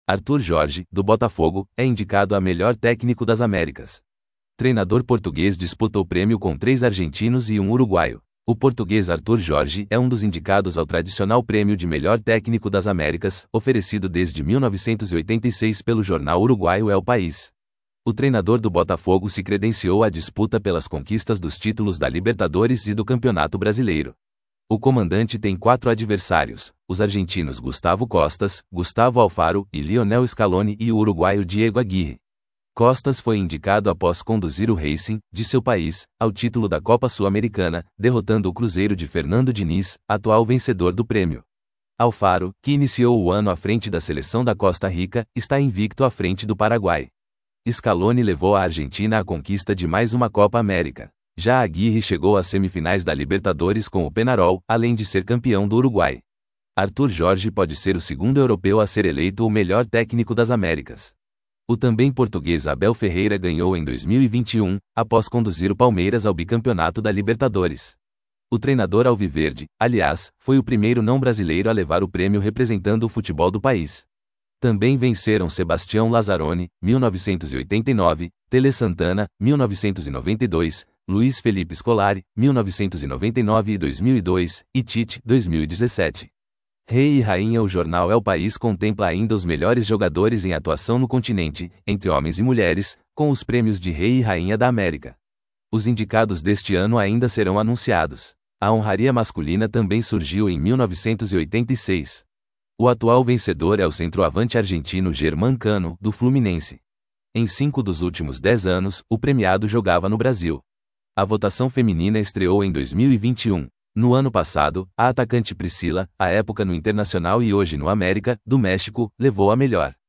Arthur Jorge, do Botafogo, é indicado a melhor técnico das Américas. Treinador português disputa o prêmio com 3 argentinos e um uruguaio. O português Arthur Jorge é um dos indicados ao tradicional prêmio de melhor técnico das Américas, oferecido desde 1986 pelo jornal uruguaio El País. O treinador do Botafogo se credenciou à disputa pelas conquistas dos títulos da Libertadores e do Campeonato Brasileiro. O comandante tem 4 adversários, os argentinos Gustavo Costas, Gustavo Alfaro e Lionel Scaloni e o uruguaio Diego Aguirre. Costas foi indicado após conduzir o Racing, de seu país, ao título da Copa Sul-Americana, derrotando o Cruzeiro de Fernando Diniz, atual vencedor do prêmio. Alfaro, que iniciou o ano à frente da seleção da Costa Rica, está invicto à frente do Paraguai. Scaloni levou a Argentina à conquista de mais uma Copa América. Já Aguirre chegou às semifinais da Libertadores com o Peñarol, além de ser campeão do Uruguai. Arthur Jorge pode ser o segundo europeu a ser eleito o melhor técnico das Américas. O também português Abel Ferreira ganhou em 2021, após conduzir o Palmeiras ao bicampeonato da Libertadores. O treinador alviverde, aliás, foi o primeiro não brasileiro a levar o prêmio representando o futebol do país. Também venceram Sebastião Lazzaroni, 1989, Tele Santana, 1992, Luiz Felipe Scolari, 1999 e 2002, e Tite, 2017. Rei e Rainha. O jornal El País contempla ainda os melhores jogadores em atuação no continente, entre homens e mulheres, com os prêmios de Rei e Rainha da América. Os indicados deste ano ainda serão anunciados. A honraria masculina também surgiu em 1986. O atual vencedor é o centroavante argentino Germán Cano, do Fluminense. Em 5 dos últimos 10 anos, o premiado jogava no Brasil. A votação feminina estreou em 2021. No ano passado, a atacante Priscila, à época no Internacional e hoje no América, do México, levou a melhor.